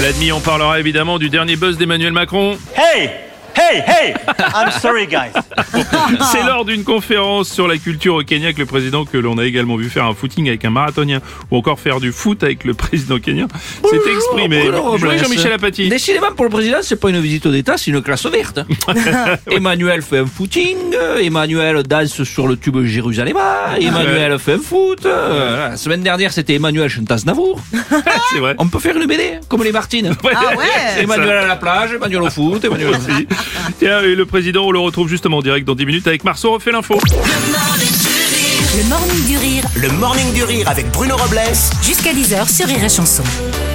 à demi, on parlera évidemment du dernier buzz d'Emmanuel Macron. Hey! I'm sorry, guys. C'est lors d'une conférence sur la culture au Kenya que le président, que l'on a également vu faire un footing avec un marathonien ou encore faire du foot avec le président kenyan, s'est exprimé. Bonjour Jean-Michel Apathy. Décidément, pour le président, c'est pas une visite d'État, c'est une classe verte. Emmanuel fait un footing, Emmanuel danse sur le tube Jérusalem, Emmanuel fait un foot. La semaine dernière, c'était Emmanuel chante Aznavour. C'est vrai. On peut faire une BD, comme les Martines. Emmanuel à la plage, Emmanuel au foot, Emmanuel au foot. Tiens, et le président, on le retrouve justement en direct dans 10 minutes avec Marceau refait l'info. Le morning du rire. Le morning du rire avec Bruno Robles Jusqu'à 10h sur Rire et Chanson.